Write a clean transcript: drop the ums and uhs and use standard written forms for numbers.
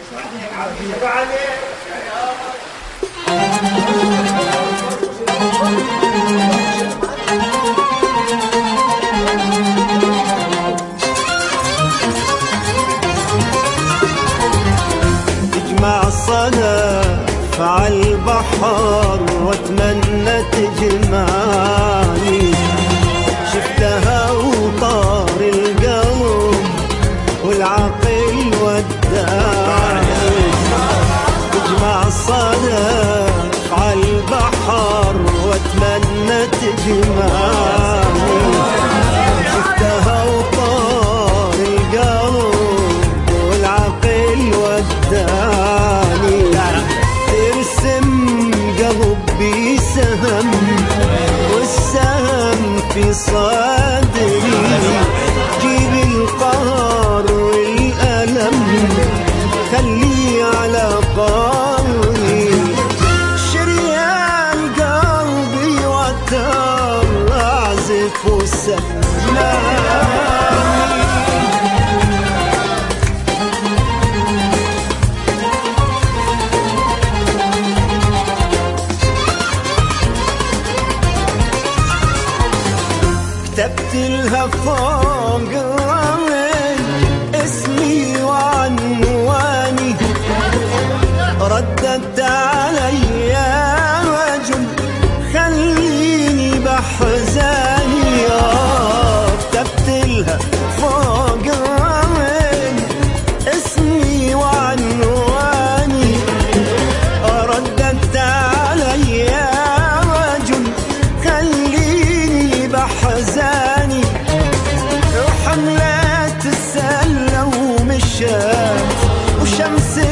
تجمع الصدف عالبحر واتمنى تجمعني، شفتها وطار القلب والعقل وداني. تجمع الصدف عالبحر واتمنى تجمعني، شفتها وطار القلب والعقل وداني. ترسم قلبي سهم والسهم في صدري، جيب القهر والألم خليه على قهري. شريان قلبي وتر أعزف وسمعني. كتبت لها فوق الرمل اسمي وعنواني، ردت علي يا رجل خليني بحزاني. كتبت لها فوق الرمل اسمي وعنواني، ردت علي يا رجل خليني بحزاني. وحملت السلة ومشات وشمس